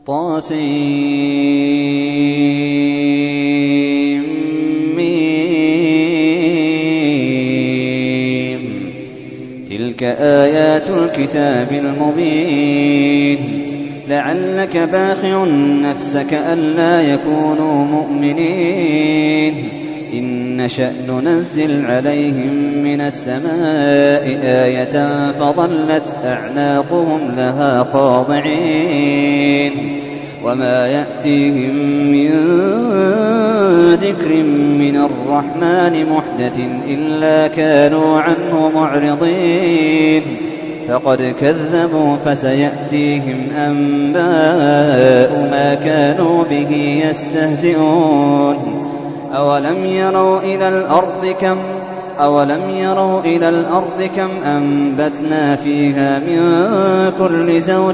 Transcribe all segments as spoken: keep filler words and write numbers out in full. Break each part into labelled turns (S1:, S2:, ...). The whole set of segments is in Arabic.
S1: طاسيم. تلك آيات الكتاب المبين. لعلك باخع نفسك ألا يكونوا مؤمنين. إن نشأ ننزل عليهم من السماء آية فظلت أعناقهم لها خاضعين. وما يأتيهم من ذكر من الرحمن محدث إلا كانوا عنه معرضين. فقد كذبوا فسيأتيهم أنباء ما كانوا به يستهزئون. أولم يروا إلى الأرض كم أولم يروا إلى الأرض كم أنبتنا فيها من كل زوج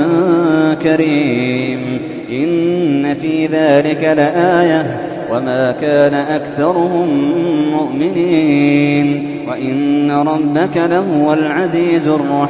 S1: كريم. إن في ذلك لآية وما كان أكثرهم مؤمنين. وإن ربك لهو العزيز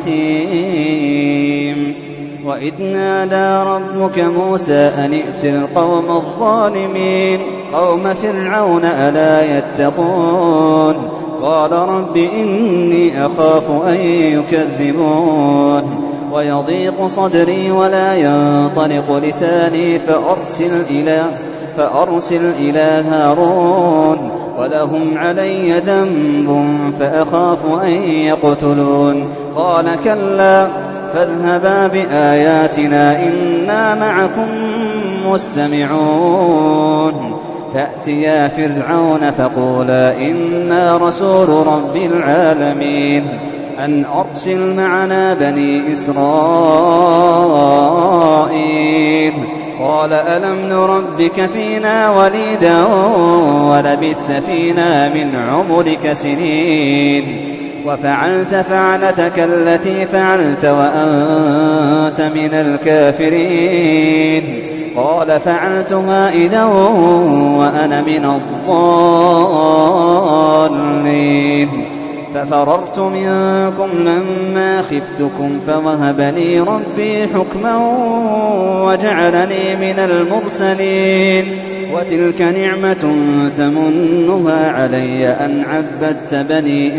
S1: الرحيم. وإذ نادى ربك موسى أن ائت القوم الظالمين قوم فرعون ألا يتقون. قال رب إني أخاف أن يكذبون ويضيق صدري ولا ينطلق لساني فأرسل إلى فأرسل إلى هارون ولهم علي ذنب فأخاف أن يقتلون. قال كلا فاذهبا بآياتنا إنا معكم مستمعون. فأتيا فرعون فقولا إنا رسول رب العالمين أن أرسل معنا بني إسرائيل. قال ألم نربك فينا وليدا ولبثت فينا من عمرك سنين وفعلت فعلتك التي فعلت وأنت من الكافرين. قال فعلتها إذا وأنا من الضالين. ففررت منكم لما خفتكم فوهب لي ربي حكما وجعلني من المرسلين. وتلك نعمة تمنها علي أن عبدت بني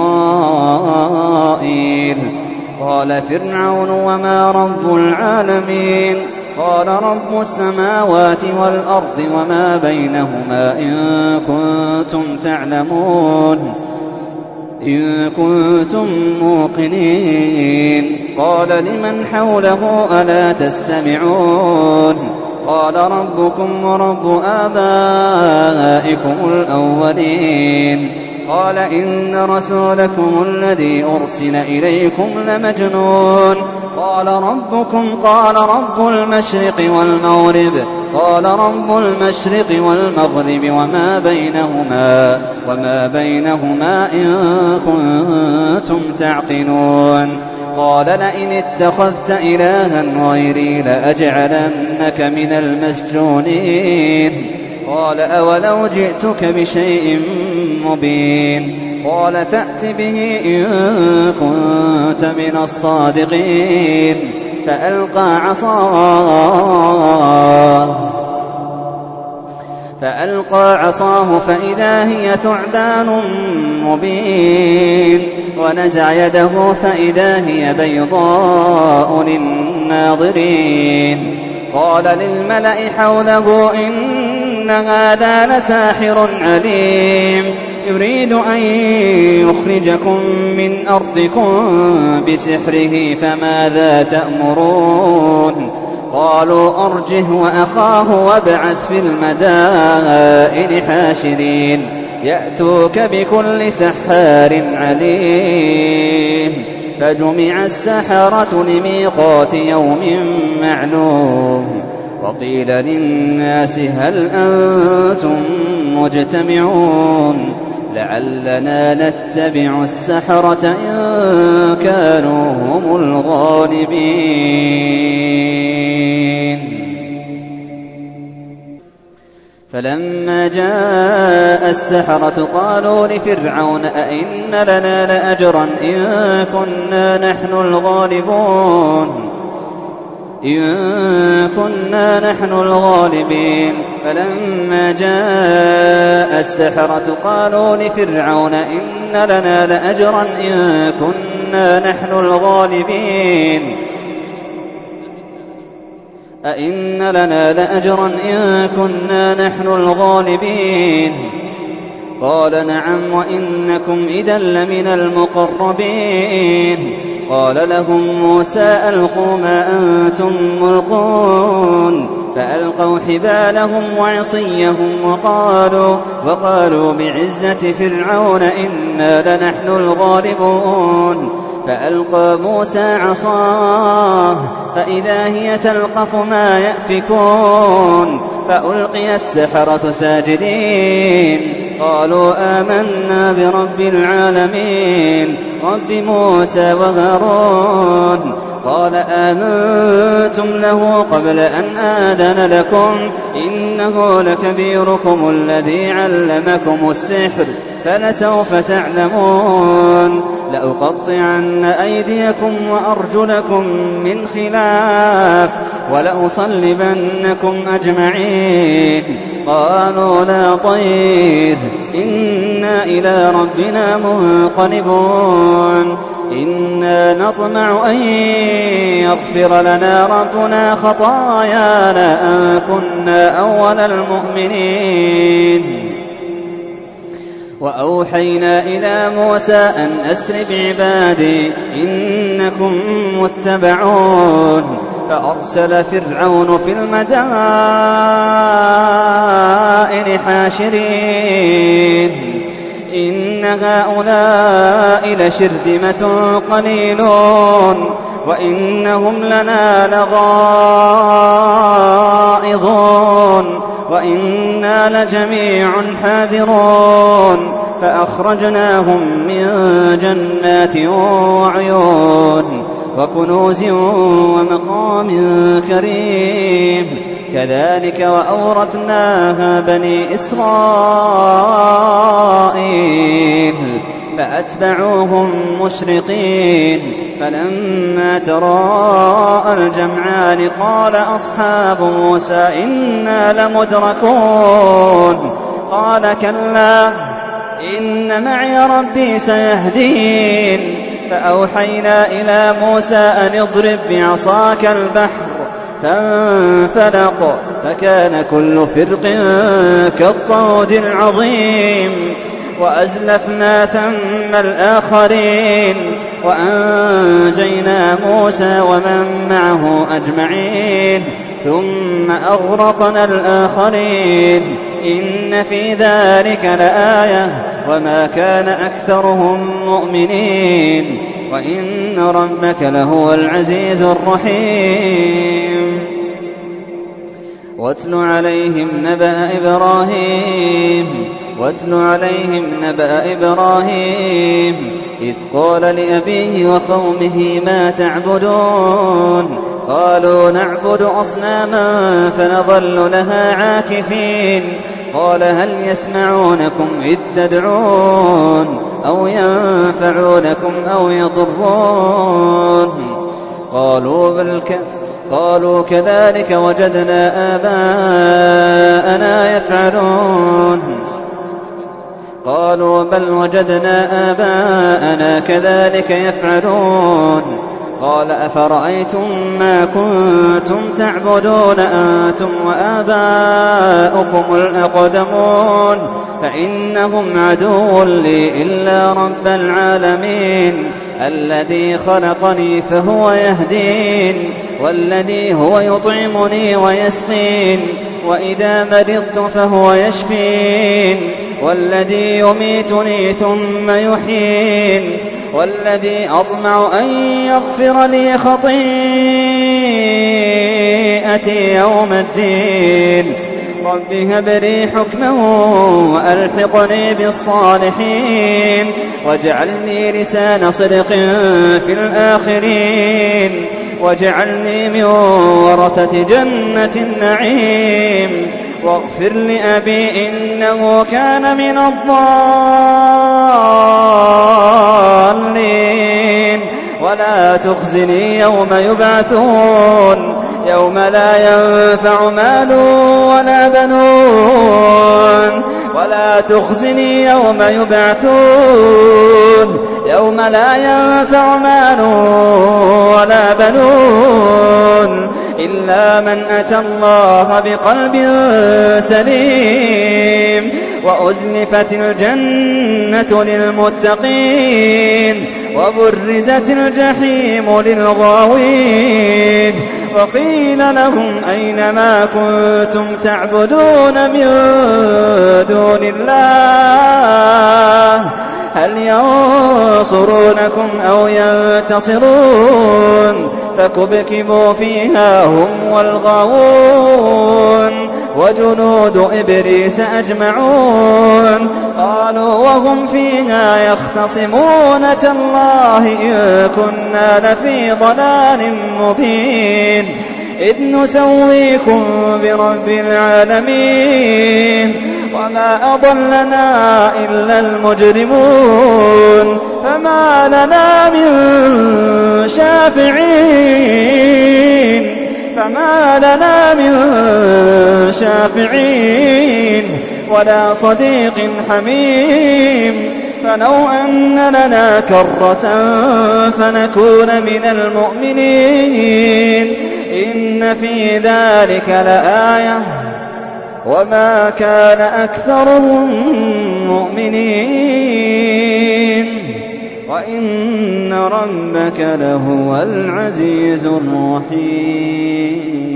S1: إسرائيل. قال فرعون وما رب العالمين. قال رب السماوات والأرض وما بينهما إن كنتم تعلمون إن كنتم موقنين. قال لمن حوله ألا تستمعون. قال ربكم ورب آبائكم الأولين. قال إن رسولكم الذي أرسل إليكم لمجنون. قال ربكم قال رب المشرق والمغرب. قال رب المشرق والمغرب وما بينهما وما بينهما إن كنتم تعقلون. قال لئن اتخذت إلها غيري لأجعلنك من المسجونين. قال أولو جئتك بشيء مبين. قال فأت به إن كنت من الصادقين. فألقى عصاه فألقى عصاه فإذا هي ثعبان مبين. ونزع يده فإذا هي بيضاء للناظرين. قال للملأ حوله إن هذا لساحر عليم يريد أن يخرجكم من أرضكم بسحره فماذا تأمرون. قالوا أرجه وأخاه وابعث في المدائن حاشرين يأتوك بكل سحار عليم. فجمع السحرة لميقات يوم معلوم. وقيل للناس هل أنتم مجتمعون لعلنا نتبع السحرة إن كانوا هم الغالبين. فلما جاء السحرة قالوا لفرعون أئن لنا لأجرا إن كنا نحن الغالبون إن كنا نحن الغالبين. فلما جاء السحرة قالوا لفرعون إن لنا لأجرا إن كنا نحن الغالبين أئن لنا لأجرا إن كنا نحن الغالبين. قال نعم وإنكم إذا لمن المقربين. قال لهم موسى ألقوا ما أنتم ملقون فألقوا حبالهم وعصيهم وقالوا, وقالوا بعزة فرعون إنا لنحن الغالبون. فألقى موسى عصاه فإذا هي تلقف ما يأفكون. فألقي السحرة ساجدين قالوا آمنا برب العالمين رب موسى وهارون. قال آمنتم له قبل أن آذن لكم إنه لكبيركم الذي علمكم السحر فلسوف تعلمون لأقطعن أيديكم وأرجلكم من خلاف ولأصلبنكم أجمعين. قالوا لا ضير إنا إلى ربنا منقلبون إنا نطمع أن يغفر لنا ربنا خطايانا أن كنا أول المؤمنين. وأوحينا إلى موسى أن أسر بعبادي إنكم متبعون. فأرسل فرعون في المدائن حاشرين إن هؤلاء لشرذمة قليلون وإنهم لنا لغائظون وإنا لجميع حاذرون. فأخرجناهم من جنات وعيون وكنوز ومقام كريم كذلك وأورثناها بني إسرائيل فأتبعوهم مشرقين. فلما تراءى الجمعان قال أصحاب موسى إنا لمدركون. قال كلا إن معي ربي سيهدين. فأوحينا إلى موسى أن اضرب بعصاك البحر فانفلق فكان كل فرق كالطود العظيم. وأزلفنا ثم الآخرين وأنجينا موسى ومن معه أجمعين ثم أغرقنا الآخرين إن في ذلك لآية وما كان أكثرهم مؤمنين وإن ربك لهو العزيز الرحيم. واتل عليهم نبأ إبراهيم واتل عليهم نبأ إبراهيم إذ قال لأبيه وقومه ما تعبدون قالوا نعبد أصناما فنظل لها عاكفين. قال هل يسمعونكم إذ تدعون أو ينفعونكم أو يضرون. قالوا بل ك... قالوا كذلك وجدنا آباءنا يفعلون. قالوا بل وجدنا آباءنا كذلك يفعلون. قال أفرأيتم ما كنتم تعبدون أنتم وآباؤكم الأقدمون فإنهم عدو لي إلا رب العالمين الذي خلقني فهو يهدين والذي هو يطعمني ويسقين وإذا مرضت فهو يشفين والذي يميتني ثم يحيين والذي أطمع أن يغفر لي خطيئتي يوم الدين. رب هب لي حكما وألحقني بالصالحين واجعلني لسان صدق في الآخرين واجعلني من ورثة جنة النعيم واغفر لأبي إنه كان من الضالين ولا تخزني يوم يبعثون يوم لا ينفع مال ولا بنون ولا تخزني يوم يبعثون يوم لا ينفع مال ولا بنون إلا من أتى الله بقلب سليم وأزلفت الجنة للمتقين وبرزت الجحيم للغاوين وقيل لهم أين ما كنتم تعبدون من دون الله هل ينصرونكم أو ينتصرون فكبكبوا فيها هم والغاوون وجنود إبليس أجمعون قالوا وهم فيها يختصمون تالله إن كنا لفي ضلال مبين إذ نسويكم برب العالمين وما أضلنا إلا المجرمون فما لنا من شافعين فما لنا من شافعين ولا صديق حميم فلو أن لنا كرة فنكون من المؤمنين إن في ذلك لآية وما كان أكثرهم مؤمنين وإن ربك لهو العزيز الرحيم.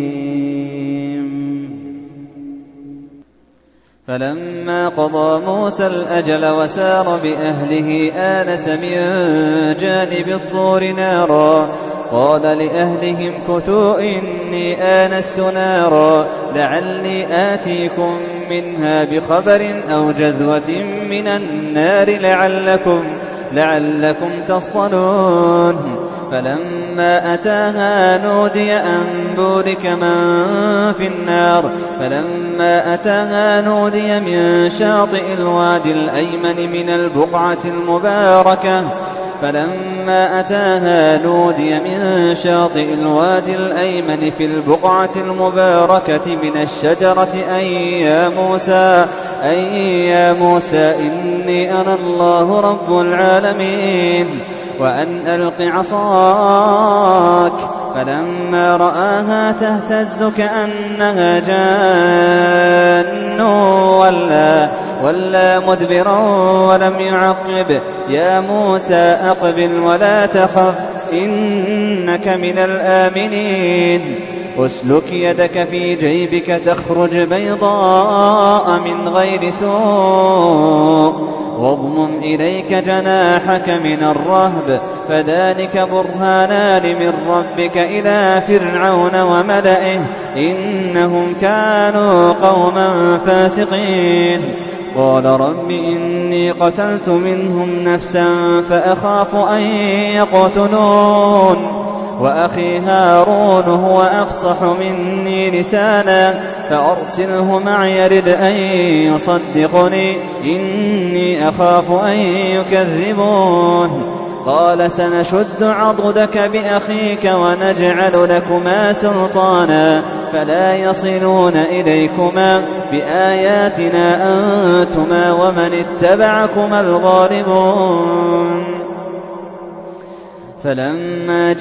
S1: فلما قضى موسى الأجل وسار بأهله آنس من جانب الطور نارا قال لأهلهم كثوا إني آنست نارا لعلي آتيكم منها بخبر أو جذوة من النار لعلكم, لعلكم تصطلون. فلما أتاها نودي أن بورك من في النار فلما أتاها نودي من شاطئ الوادي الأيمن من البقعة المباركة فلما أتاها نودي من شاطئ الوادي الأيمن في البقعة المباركة من الشجرة أي يا موسى أي يا موسى إني أنا الله رب العالمين وأن ألق عصاك فلما رآها تهتز كأنها جان ولا, ولا مدبرا ولم يعقب يا موسى أقبل ولا تخف إنك من الآمنين أسلك يدك في جيبك تخرج بيضاء من غير سوء واضمم إليك جناحك من الرهب فذلك برهانان من ربك إلى فرعون وملئه إنهم كانوا قوما فاسقين. قال رب إني قتلت منهم نفسا فأخاف أن يقتلون وأخي هارون هو أفصح مني لسانا فأرسله معي يرد أن يصدقني إني أخاف أن يكذبون. قال سنشد عضدك بأخيك ونجعل لكما سلطانا فلا يصلون إليكما بآياتنا أنتما ومن اتبعكما الغالبون. فلما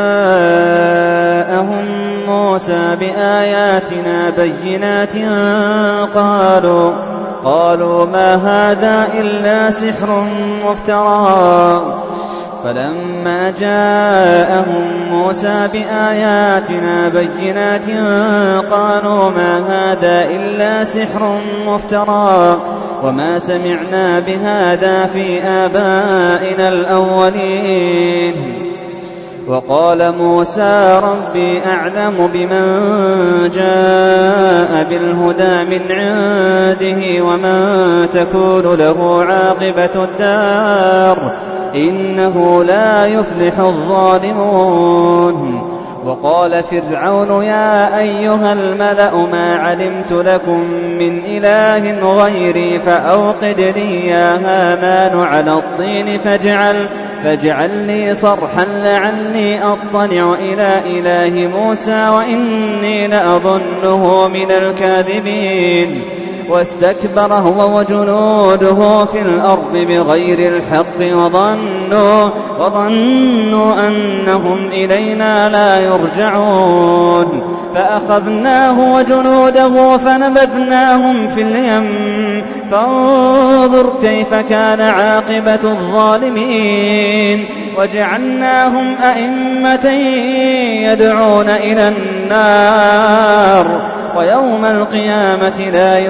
S1: جاءهم موسى بآياتنا بينات قالوا, قالوا ما هذا إلا سحر مفترى. فلما جاءهم موسى بآياتنا بينات قالوا ما هذا إلا سحر مفترى وما سمعنا بهذا في آبائنا الأولين. وقال موسى ربي أعلم بمن جاء بالهدى من عنده ومن تكون له عاقبة الدار إنه لا يفلح الظالمون. وقال فرعون يا أيها الملأ ما علمت لكم من إله غيري فأوقد لي يا هامان على الطين فاجعل, فاجعل لي صرحا لعلي أطلع إلى إله موسى وإني لأظنه من الكاذبين واستكبر هو وجنوده في الأرض بغير الحق وظنوا, وظنوا أنهم إلينا لا يرجعون فأخذناه وجنوده فنبذناهم في اليم فانظر كيف كان عاقبة الظالمين وجعلناهم أئمة يدعون إلى النار ويوم القيامة لا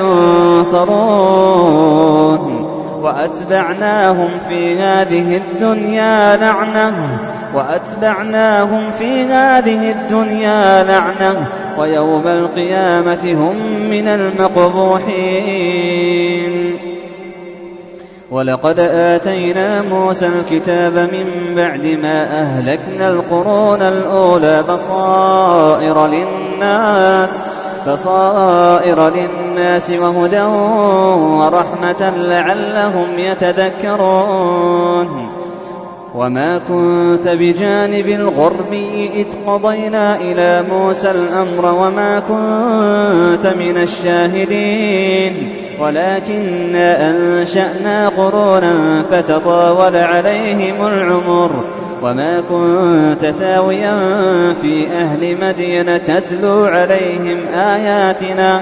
S1: ينصرون وأتبعناهم في هذه الدنيا لعنة وأتبعناهم في هذه الدنيا لعنة ويوم القيامة هم من المقبوحين ولقد آتينا موسى الكتاب من بعد ما أهلكنا القرون الأولى بصائر للناس بصائر للناس وهدى ورحمة لعلهم يتذكرون وما كنت بجانب الغربي إذ قضينا إلى موسى الأمر وما كنت من الشاهدين ولكننا أنشأنا قرونا فتطاول عليهم العمر وما كنت ثاويا في أهل مدين تتلو عليهم آياتنا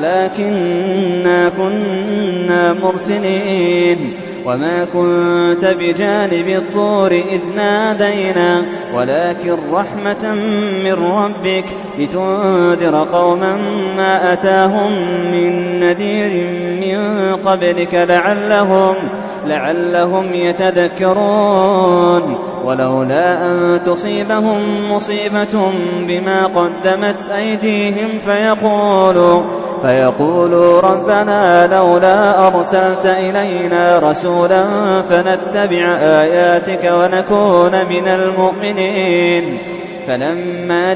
S1: ولكننا كنا مرسلين وما كنت بجانب الطور إذ نادينا ولكن رحمة من ربك لتنذر قوما ما أتاهم من نذير من قبلك لعلهم, لعلهم يتذكرون ولولا أن تصيبهم مصيبة بما قدمت أيديهم فيقولوا, فيقولوا ربنا لولا أرسلت إلينا رسولا فنتبع آياتك ونكون من المؤمنين فلما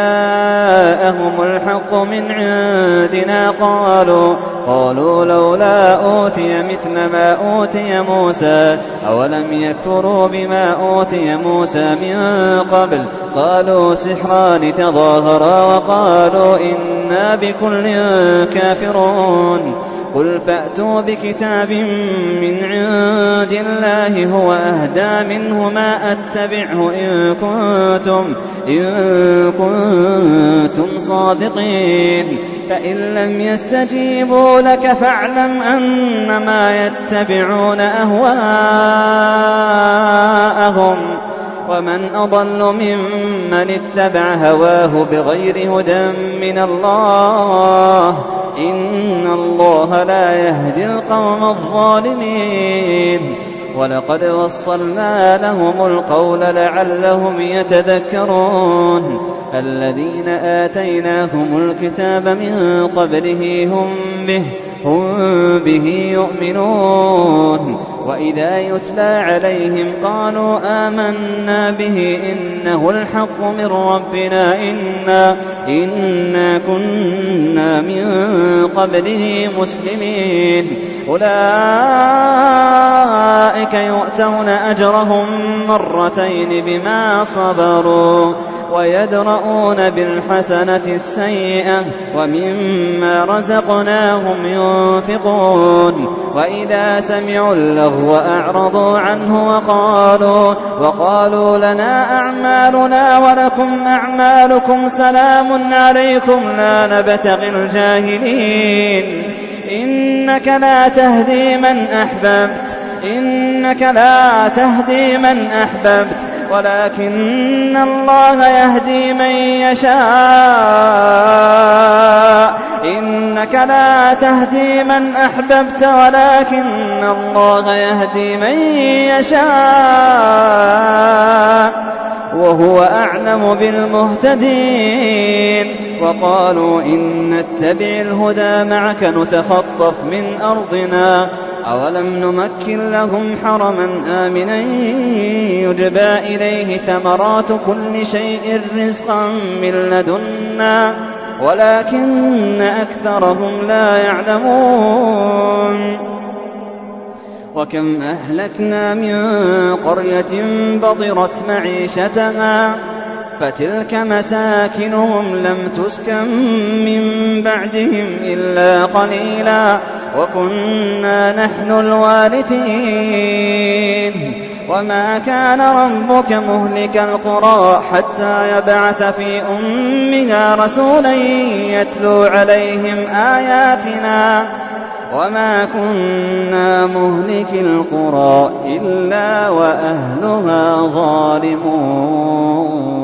S1: جاءهم الحق من عندنا قالوا, قالوا لولا أوتي مثل ما أوتي موسى أولم يكفروا بما أوتي موسى من قبل قالوا سحران تظاهرا وقالوا إنا بكل كافرون قل فأتوا بكتاب من عند الله هو أهدى منه ما أتبعه إن كنتم, إن كنتم صادقين فإن لم يستجيبوا لك فاعلم أنما يتبعون أهواءهم ومن أضل ممن اتبع هواه بغير هدى من الله إن الله لا يهدي القوم الظالمين ولقد وصلنا لهم القول لعلهم يتذكرون الذين آتيناهم الكتاب من قبله هم به, هم به يؤمنون وإذا يتلى عليهم قالوا آمنا به إنه الحق من ربنا إنا, إنا كنا من قبله مسلمين أولئك يؤتون أجرهم مرتين بما صبروا ويدرؤون بالحسنة السيئة ومما رزقناهم ينفقون وإذا سمعوا اللغو أعرضوا عنه وقالوا, وقالوا لنا أعمالنا ولكم أعمالكم سلام عليكم لا نبتغي الجاهلين إنك لا تهدي من أحببت إنك لا تهدي من أحببت ولكن الله يهدي من يشاء إنك لا تهدي من أحببت ولكن الله يهدي من يشاء وهو أعلم بالمهتدين وقالوا إن نتبع الهدى معك نتخطف من أرضنا أولم نمكن لهم حرما آمنا يجبى إليه ثمرات كل شيء رزقا من لدنا ولكن أكثرهم لا يعلمون وكم أهلكنا من قرية بطرت معيشتها فتلك مساكنهم لم تسكن من بعدهم إلا قليلا وكنا نحن الوارثين وما كان ربك مهلك القرى حتى يبعث في أمها رسولا يتلو عليهم آياتنا وما كنا مهلك القرى إلا وأهلها ظالمون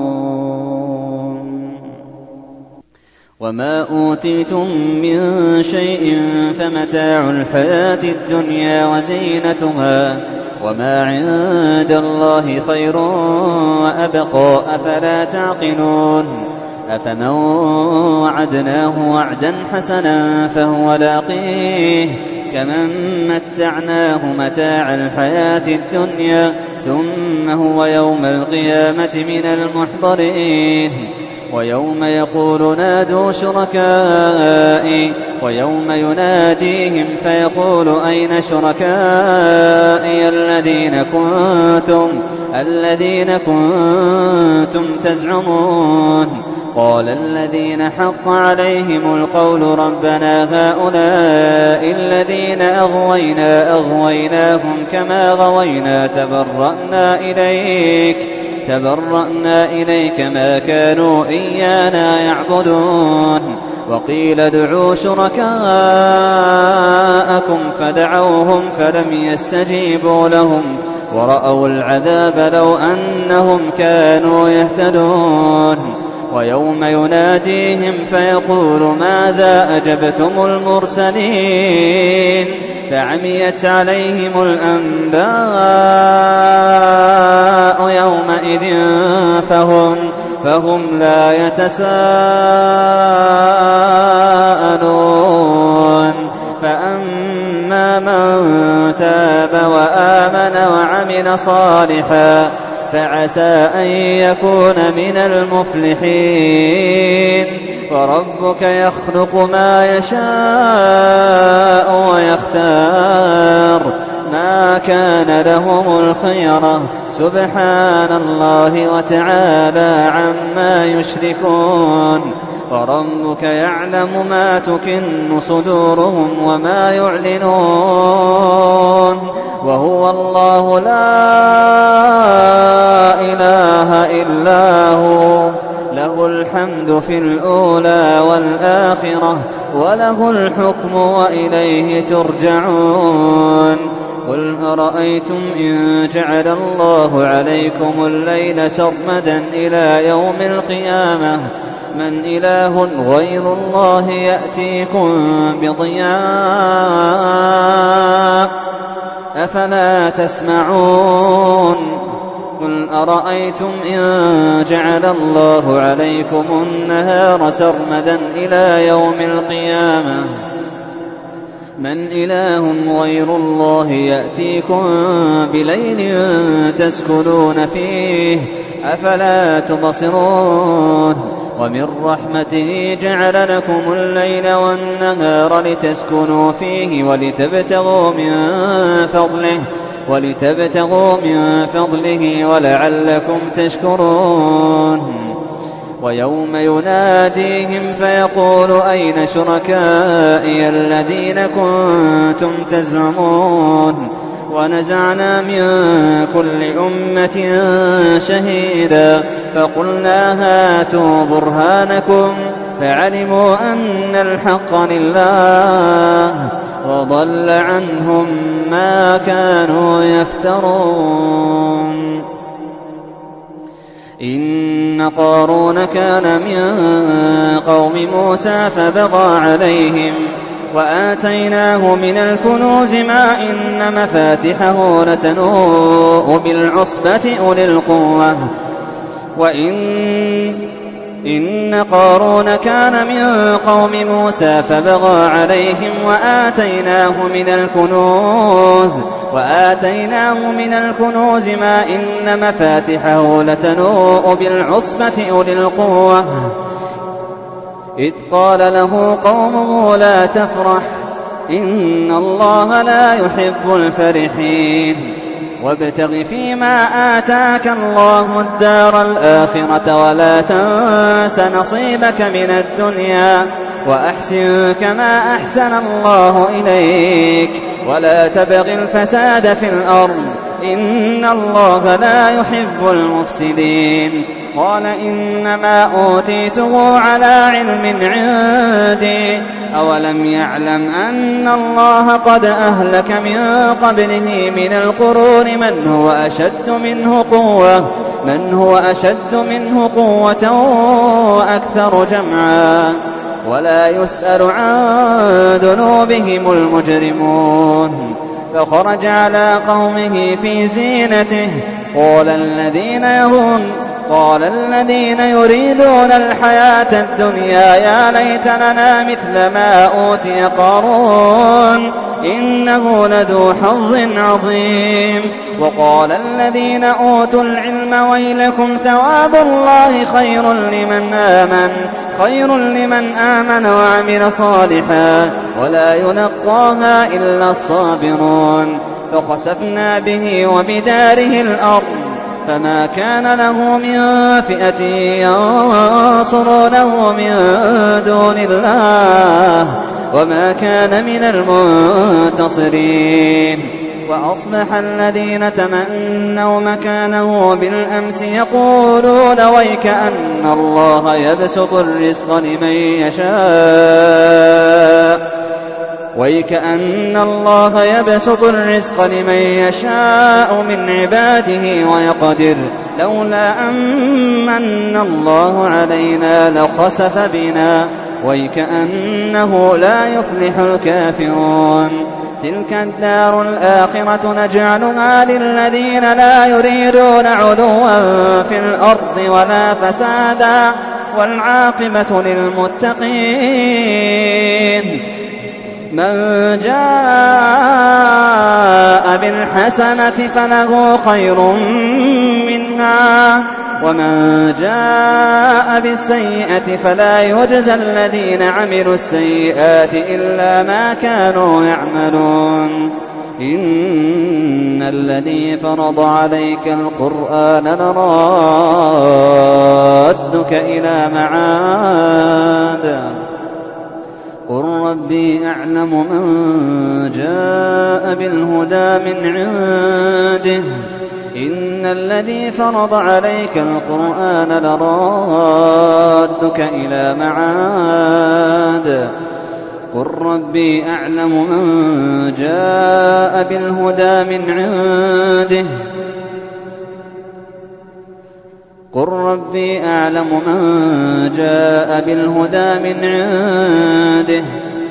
S1: وما أوتيتم من شيء فمتاع الحياة الدنيا وزينتها وما عند الله خير وأبقى أفلا تعقلون أفمن وعدناه وعدا حسنا فهو لاقيه كمن متعناه متاع الحياة الدنيا ثم هو يوم القيامة من المحضرين ويوم يقول نادوا شركائي ويوم يناديهم فيقول أين شركائي الذين كنتم الذين كنتم تزعمون قال الذين حق عليهم القول ربنا هؤلاء الذين أغوينا أغويناهم كما غوينا تبرأنا إليك تبرأنا إليك ما كانوا إيانا يعبدون وقيل ادعوا شركاءكم فدعوهم فلم يستجيبوا لهم ورأوا العذاب لو أنهم كانوا يهتدون ويوم يناديهم فيقول ماذا أجبتم المرسلين فعميت عليهم الأنباء يومئذ فهم, فهم لا يتساءلون فأما من تاب وآمن وعمل صالحا فعسى أن يكون من المفلحين وربك يخلق ما يشاء ويختار ما كان لهم الخيرة سبحان الله وتعالى عما يشركون وربك يعلم ما تكن صدورهم وما يعلنون وهو الله لا إله إلا هو له الحمد في الأولى والآخرة وله الحكم وإليه ترجعون قل أرأيتم إن جعل الله عليكم الليل سرمدا إلى يوم القيامة من إله غير الله يأتيكم بضياء أفلا تسمعون قل أرأيتم إن جعل الله عليكم النهار سرمدا إلى يوم القيامة من إله غير الله يأتيكم بليل تسكنون فيه أفلا تبصرون ومن رحمته جعل لكم الليل والنهار لتسكنوا فيه ولتبتغوا من فضله ولتبتغوا من فضله ولعلكم تشكرون ويوم يناديهم فيقول أين شركائي الذين كنتم تزعمون ونزعنا من كل أمة شهيدا فقلنا هاتوا برهانكم فعلموا أن الحق لله وضل عنهم ما كانوا يفترون إن قارون كان من قوم موسى فبغى عليهم وآتيناه من الكنوز ما إن مفاتحه لتنوء بالعصبة أولي القوة وإن إن قارون كان من قوم موسى فبغى عليهم وآتيناه من الكنوز وآتيناه من الكنوز ما إن مفاتحه لتنوء بالعصبة أولي القوة إذ قال له قومه لا تفرح إن الله لا يحب الفرحين وابتغ فيما آتاك الله الدار الآخرة ولا تنس نصيبك من الدنيا وأحسن كما أحسن الله إليك ولا تبغ الفساد في الأرض إن الله لا يحب المفسدين. قال إنما أوتيته على علم عندي أولم يعلم أن الله قد أهلك من قبله من القرون من هو أشد منه قوة من هو أشد منه قوة وأكثر جمعا ولا يسأل عن ذنوبهم المجرمون. فخرج على قومه في زينته قال الذين يهون قال الذين يريدون الحياة الدنيا يا ليت لنا مثل ما أوتي قارون إنه لذو حظ عظيم. وقال الذين أوتوا العلم ويلكم ثواب الله خير لمن آمن خير لمن آمن وعمل صالحا ولا يلقاها إلا الصابرون. فخسفنا به وبداره الأرض فما كان له من فئة ينصرونه من دون الله وما كان من المنتصرين. وأصبح الذين تمنوا مكانه بالأمس يقولون ويك أن الله يبسط الرزق لمن يشاء ويك أن الله يبسط الرزق لمن يشاء من عباده ويقدر لولا أمن الله علينا لخسف بنا ويك أنه لا يفلح الكافرون. تلك الدار الآخرة نجعلها للذين لا يريدون علوا في الأرض ولا فسادا والعاقبة للمتقين. من جاء بالحسنة فله خير منها ومن جاء بالسيئة فلا يجزى الذين عملوا السيئات إلا ما كانوا يعملون. إن الذي فرض عليك القرآن لرادك إلى معاد قل ربي أعلم من جاء بالهدى من عنده إن الذي فرض عليك القرآن لرادك إلى معاد قل ربي أعلم من جاء بالهدى من عنده قل ربي أعلم من جاء بالهدى من عنده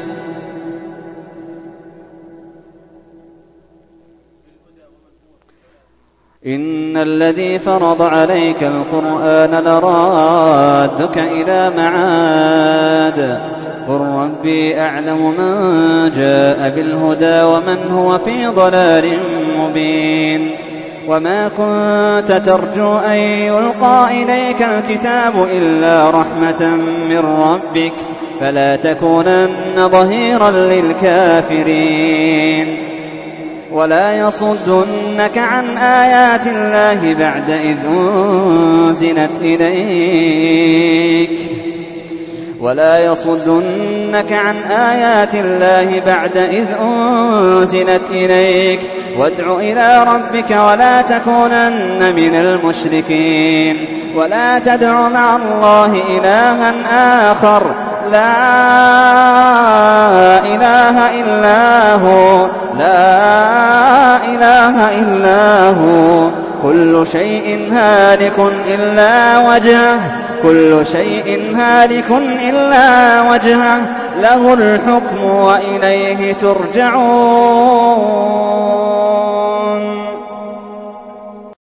S1: إن الذي فرض عليك القرآن لرادك إلى معاد قل ربي أعلم من جاء بالهدى ومن هو في ضلال مبين. وما كنت ترجو أن يلقى إليك الكتاب إلا رحمة من ربك فلا تكونن ظهيرا للكافرين. ولا يصدنك عن آيات الله بعد إذ أنزلت إليك ولا يصدنك عن آيات الله بعد إذ أنزلت إليك وادع إلى ربك ولا تكونن من المشركين. ولا تدع مع الله إلها آخر لا إله إلا هو لا إله إلا هو كل شيء هالك إلا وجهه كل شيء هالك إلا وجهه له الحكم وإليه ترجعون.